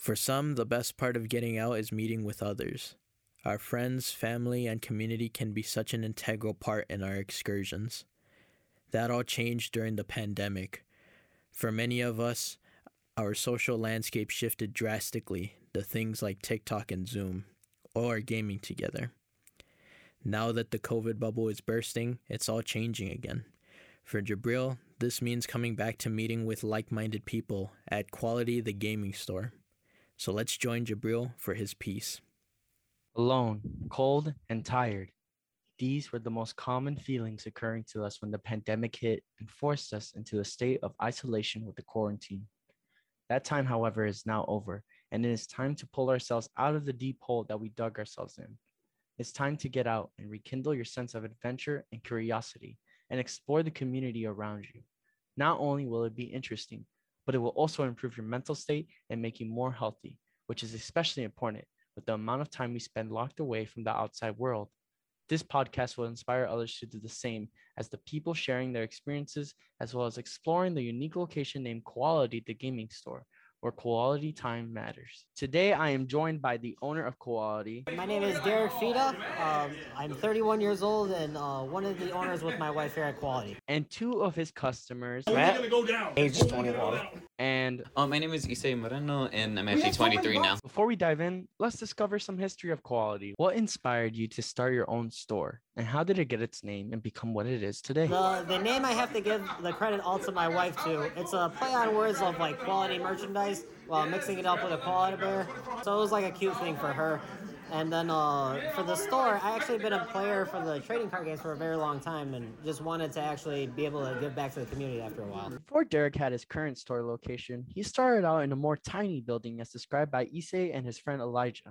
For some, the best part of getting out is meeting with others. Our friends, family, and community can be such an integral part in our excursions. That all changed during the pandemic. For many of us, our social landscape shifted drastically to things like TikTok and Zoom, or gaming together. Now that the COVID bubble is bursting, it's all changing again. For Jabril, this means coming back to meeting with like-minded people at Quality the Gaming Store. So let's join Jabril for his piece. Alone, cold, and tired. These were the most common feelings occurring to us when the pandemic hit and forced us into a state of isolation with the quarantine. That time, however, is now over, and it is time to pull ourselves out of the deep hole that we dug ourselves in. It's time to get out and rekindle your sense of adventure and curiosity and explore the community around you. Not only will it be interesting, but it will also improve your mental state and make you more healthy, which is especially important with the amount of time we spend locked away from the outside world. This podcast will inspire others to do the same as the people sharing their experiences, as well as exploring the unique location named Quality the Gaming Store, where quality time matters. Today, I am joined by the owner of Quality. My name is Derek Fida. I'm 31 years old and one of the owners with my wife here at Quality. And two of his customers, Matt, age 21. And my name is Issei Moreno, and I'm actually 23 now. Before we dive in, let's discover some history of Quality. What inspired you to start your own store, and how did it get its name and become what it is today? The name I have to give the credit all to my wife too. It's a play on words of like quality merchandise while mixing it up with a koala bear. So it was like a cute thing for her. And then for the store, I actually been a player for the trading card games for a very long time and just wanted to actually be able to give back to the community after a while. Before Derek had his current store location, he started out in a more tiny building as described by Issei and his friend Elijah.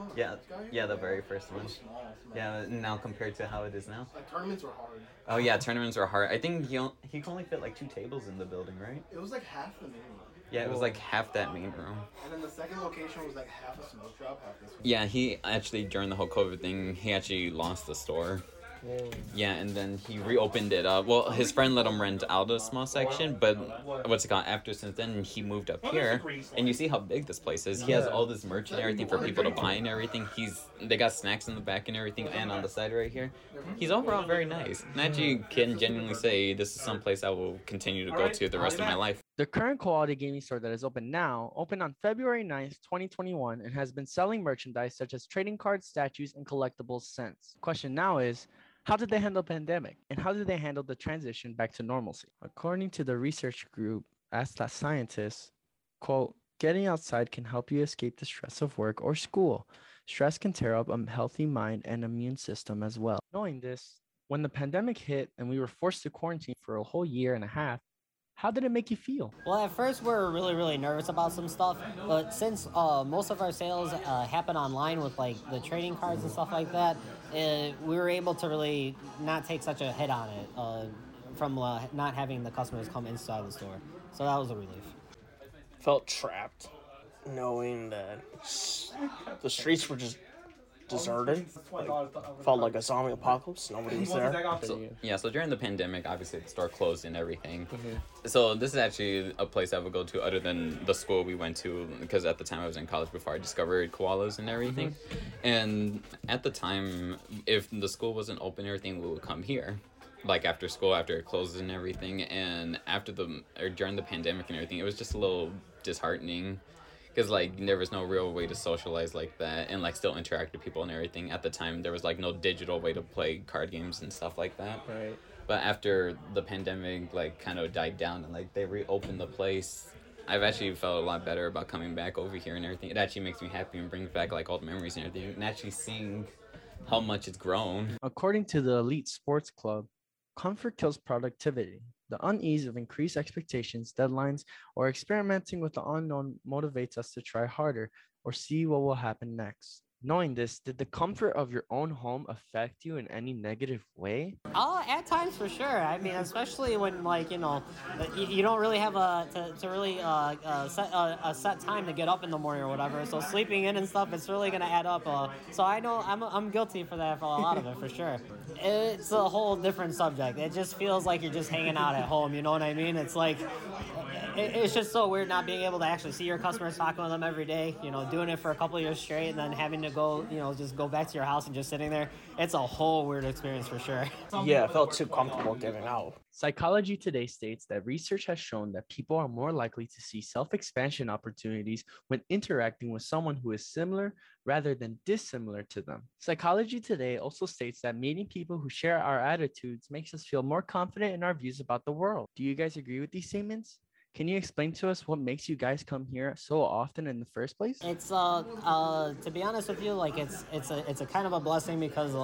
Yeah, the very first one. Yeah, now compared to how it is now. Like tournaments were hard. Oh yeah, tournaments were hard. I think he could only fit like 2 tables in the building, right? It was like half the main room. Yeah, it was like half that main room. And then the second location was like half a smoke shop, half this one. Yeah, he actually, during the whole COVID thing, he actually lost the store. Whoa. Yeah, and then he reopened it up. Well, his friend let him rent out a small section, but since then, he moved up here, and you see how big this place is. He has all this merch and everything for people to buy and everything. They got snacks in the back and everything, and on the side right here. He's overall very nice. And actually can genuinely say this is some place I will continue to go to the rest of my life. The current Quality Gaming Store that is open now opened on February 9th, 2021, and has been selling merchandise such as trading cards, statues, and collectibles since. Question now is, how did they handle the pandemic, and how did they handle the transition back to normalcy? According to the research group Atlas Scientists, quote, getting outside can help you escape the stress of work or school. Stress can tear up a healthy mind and immune system as well. Knowing this, when the pandemic hit and we were forced to quarantine for a whole year and a half, how did it make you feel? Well, at first we were really nervous about some stuff, but since most of our sales happen online with like the trading cards and stuff like that, we were able to really not take such a hit on it from not having the customers come inside the store. So that was a relief. Felt trapped, knowing that the streets were just deserted. Felt like a zombie apocalypse. Nobody was there. So during the pandemic, obviously the store closed and everything. Mm-hmm. So this is actually a place I would go to other than the school we went to, because at the time I was in college before I discovered koalas and everything. Mm-hmm. And at the time, if the school wasn't open and everything, we would come here. Like after school, after it closed and everything. And during the pandemic and everything, it was just a little disheartening. Because, like, there was no real way to socialize like that and, like, still interact with people and everything. At the time, there was, like, no digital way to play card games and stuff like that. Right. But after the pandemic, like, kind of died down and, like, they reopened the place, I've actually felt a lot better about coming back over here and everything. It actually makes me happy and brings back, like, all the memories and everything. And actually seeing how much it's grown. According to the Elite Sports Club, comfort kills productivity. The unease of increased expectations, deadlines, or experimenting with the unknown motivates us to try harder or see what will happen next. Knowing this, did the comfort of your own home affect you in any negative way? At times for sure. I mean, especially when you don't really have set a set time to get up in the morning or whatever. So sleeping in and stuff, it's really gonna add up. So I know I'm guilty for that for a lot of it for sure. It's a whole different subject. It just feels like you're just hanging out at home. You know what I mean? It's like it's just so weird not being able to actually see your customers, talking with them every day, doing it for a couple of years straight and then having to go, just go back to your house and just sitting there. It's a whole weird experience for sure. Yeah, I felt too comfortable giving out. Psychology Today states that research has shown that people are more likely to see self-expansion opportunities when interacting with someone who is similar rather than dissimilar to them. Psychology Today also states that meeting people who share our attitudes makes us feel more confident in our views about the world. Do you guys agree with these statements? Can you explain to us what makes you guys come here so often in the first place? It's to be honest with you, like it's a kind of a blessing because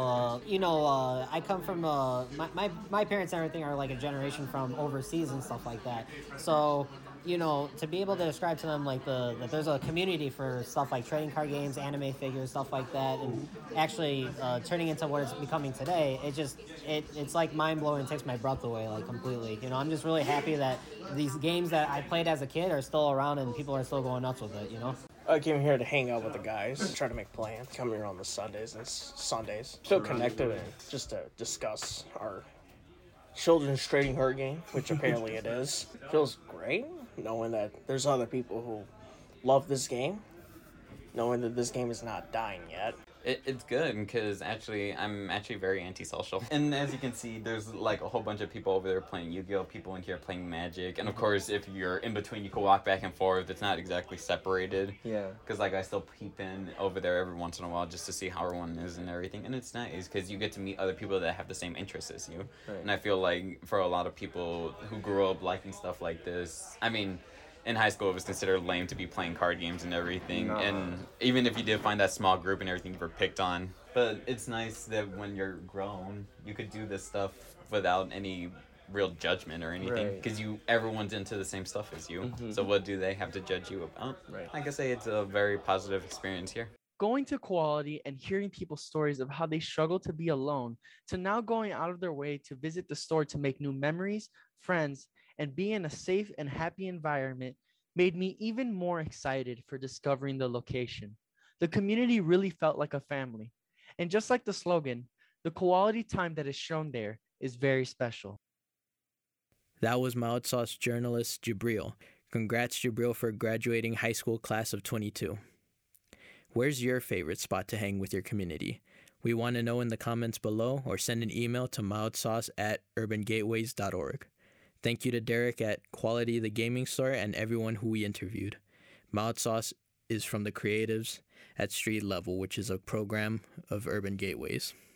I come from my parents and everything are like a generation from overseas and stuff like that. So to be able to describe to them like that there's a community for stuff like trading card games, anime figures, stuff like that, and actually turning into what it's becoming today, it's like mind blowing, takes my breath away like completely. I'm just really happy that these games that I played as a kid are still around and people are still going nuts with it. I came here to hang out with the guys, try to make plans, come here on the Sundays and Sundays. Feel connected and just to discuss our children's trading card game, which apparently it is. Feels great knowing that there's other people who love this game, knowing that this game is not dying yet. It's good because I'm actually very antisocial. And as you can see, there's like a whole bunch of people over there playing Yu-Gi-Oh! People in here playing Magic. And of course, if you're in between, you can walk back and forth. It's not exactly separated. Yeah. Because like I still peep in over there every once in a while just to see how everyone is and everything. And it's nice because you get to meet other people that have the same interests as you. Right. And I feel like for a lot of people who grew up liking stuff like this, in high school, it was considered lame to be playing card games and everything. No. And even if you did find that small group and everything, you were picked on. But it's nice that when you're grown, you could do this stuff without any real judgment or anything. Right. Because everyone's into the same stuff as you. Mhm. So what do they have to judge you about? Right. I can say it's a very positive experience here. Going to Quality and hearing people's stories of how they struggle to be alone, to now going out of their way to visit the store to make new memories, friends, and be in a safe and happy environment made me even more excited for discovering the location. The community really felt like a family. And just like the slogan, the quality time that is shown there is very special. That was Mild Sauce journalist Jabril. Congrats, Jabril, for graduating high school class of 22. Where's your favorite spot to hang with your community? We want to know in the comments below or send an email to mildsauce@urbangateways.org. Thank you to Derek at Quality the Gaming Store and everyone who we interviewed. Mild Sauce is from the creatives at Street Level, which is a program of Urban Gateways.